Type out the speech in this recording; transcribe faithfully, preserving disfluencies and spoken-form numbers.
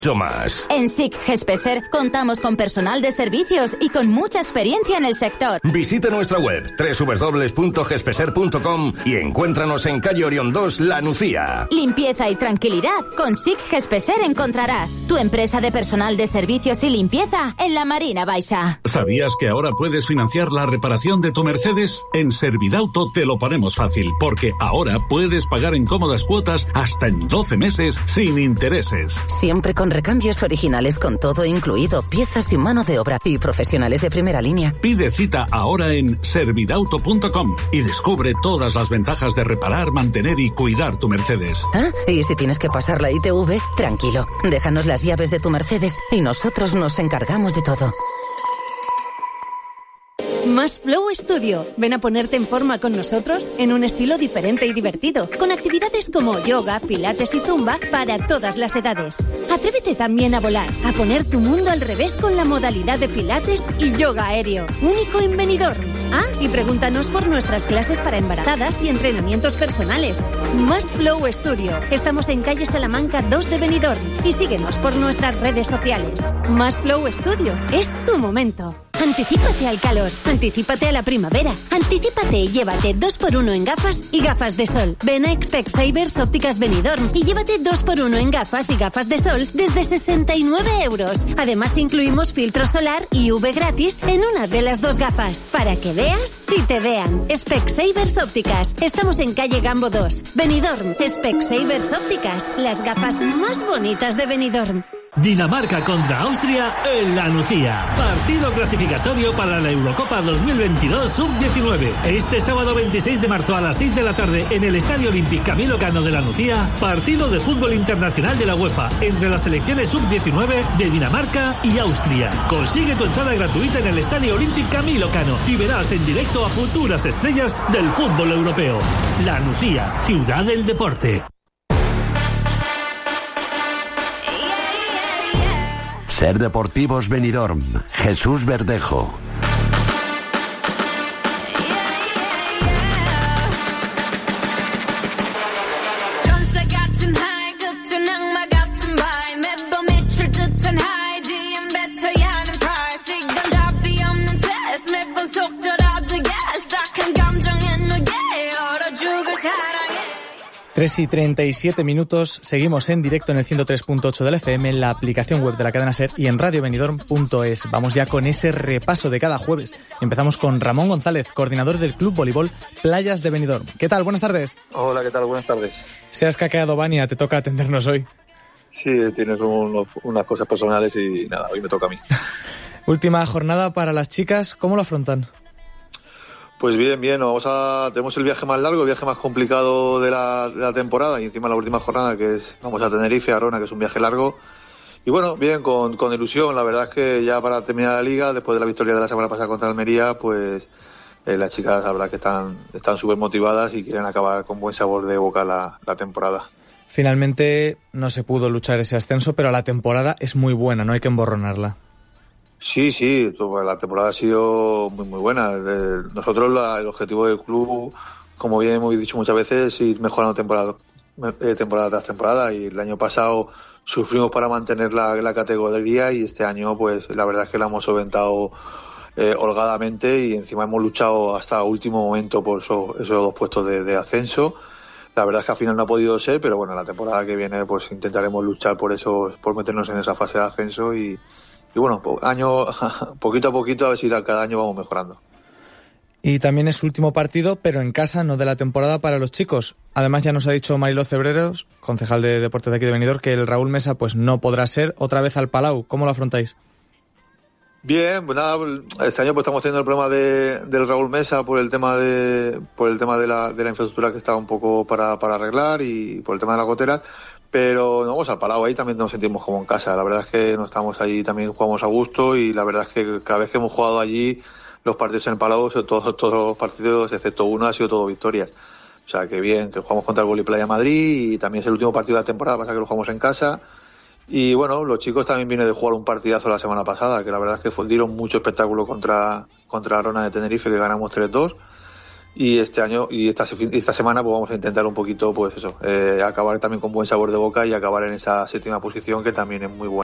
más. En S I C Gespeser contamos con personal de servicios y con mucha experiencia en el sector. Visita nuestra web doble u doble u doble u punto gespeser punto com y encuéntranos en calle Orión dos, La Nucía. Limpieza y tranquilidad con S I C Gespeser encontrarás. Tu empresa de personal de servicios y limpieza en la Marina Baixa. ¿Sabías que ahora puedes financiar la reparación de tu Mercedes? En Servidauto te lo ponemos fácil, porque ahora puedes pagar en cómodas cuotas hasta en doce meses sin intereses. Siempre con recambios originales con todo incluido, piezas y mano de obra y profesionales de primera línea. Pide cita ahora en servidauto punto com y descubre todas las ventajas de reparar, mantener y cuidar tu Mercedes. Ah, y si tienes que pasar la I T V, tranquilo, déjanos las llaves de tu Mercedes y nosotros nos encargamos de todo. Más Flow Studio. Ven a ponerte en forma con nosotros en un estilo diferente y divertido, con actividades como yoga, pilates y zumba para todas las edades. Atrévete también a volar, a poner tu mundo al revés con la modalidad de pilates y yoga aéreo, único en Benidorm. Ah, y pregúntanos por nuestras clases para embarazadas y entrenamientos personales. Más Flow Studio. Estamos en calle Salamanca dos de Benidorm y síguenos por nuestras redes sociales. Más Flow Studio. Es tu momento. Anticípate al calor, anticípate a la primavera, anticípate y llévate dos por uno en gafas y gafas de sol. Ven a Specsavers Ópticas Benidorm y llévate dos por uno en gafas y gafas de sol desde sesenta y nueve euros. Además incluimos filtro solar y U V gratis en una de las dos gafas, para que veas y te vean. Specsavers Ópticas, estamos en calle Gambo dos, Benidorm. Specsavers Ópticas, las gafas más bonitas de Benidorm. Dinamarca contra Austria en La Nucía. Partido clasificatorio para la Eurocopa dos mil veintidós sub diecinueve. Este sábado veintiséis de marzo a las seis de la tarde en el Estadio Olímpic Camilo Cano de La Nucía, partido de fútbol internacional de la UEFA entre las selecciones sub diecinueve de Dinamarca y Austria. Consigue tu entrada gratuita en el Estadio Olímpic Camilo Cano y verás en directo a futuras estrellas del fútbol europeo. La Nucía, ciudad del deporte. Ser Deportivos Benidorm, Jesús Verdejo. tres y treinta y siete minutos, seguimos en directo en el ciento tres punto ocho del F M, en la aplicación web de la cadena SER y en radio benidorm punto es. Vamos ya con ese repaso de cada jueves. Empezamos con Ramón González, coordinador del Club Voleibol Playas de Benidorm. ¿Qué tal? Buenas tardes. Hola, ¿qué tal? Buenas tardes. Se has caqueado, Vania, te toca atendernos hoy. Sí, tienes unos, unas cosas personales y nada, hoy me toca a mí. Última jornada para las chicas, ¿cómo lo afrontan? Pues bien, bien, vamos a, tenemos el viaje más largo, el viaje más complicado de la, de la temporada y encima la última jornada que es, vamos a Tenerife, a Arona, que es un viaje largo. Y bueno, bien, con, con ilusión, la verdad es que ya para terminar la liga, después de la victoria de la semana pasada contra Almería, pues eh, las chicas la verdad que están están súper motivadas y quieren acabar con buen sabor de boca la, la temporada. Finalmente no se pudo luchar ese ascenso, pero la temporada es muy buena, no hay que emborronarla. Sí, sí, la temporada ha sido muy muy buena. Nosotros la, el objetivo del club, como bien hemos dicho muchas veces, es ir mejorando temporada, eh, temporada tras temporada, y el año pasado sufrimos para mantener la, la categoría y este año pues la verdad es que la hemos solventado eh, holgadamente y encima hemos luchado hasta último momento por eso, esos dos puestos de, de ascenso. La verdad es que al final no ha podido ser, pero bueno, la temporada que viene pues intentaremos luchar por eso, por meternos en esa fase de ascenso y Y bueno, año poquito a poquito, a ver si cada año vamos mejorando. Y también es su último partido, pero en casa, no de la temporada, para los chicos. Además ya nos ha dicho Mariló Cebreros, concejal de deportes de aquí de Benidorm, que el Raúl Mesa pues no podrá ser otra vez al Palau. ¿Cómo lo afrontáis? Bien, pues nada, este año pues estamos teniendo el problema de, del Raúl Mesa por el tema de por el tema de la, de la infraestructura que estaba un poco para, para arreglar y por el tema de las goteras. Pero no, vamos al Palau, ahí también nos sentimos como en casa. La verdad es que no estamos ahí, también jugamos a gusto y la verdad es que cada vez que hemos jugado allí, los partidos en el Palau, todos, todos los partidos, excepto uno, ha sido todo victorias. O sea, que bien, que jugamos contra el Volley Playa Madrid y también es el último partido de la temporada, pasa que lo jugamos en casa. Y bueno, los chicos también vienen de jugar un partidazo la semana pasada, que la verdad es que dieron mucho espectáculo contra, contra Arona de Tenerife, que ganamos tres dos. y este año y esta, esta semana pues vamos a intentar un poquito pues eso, eh, acabar también con buen sabor de boca y acabar en esa séptima posición que también es muy buena.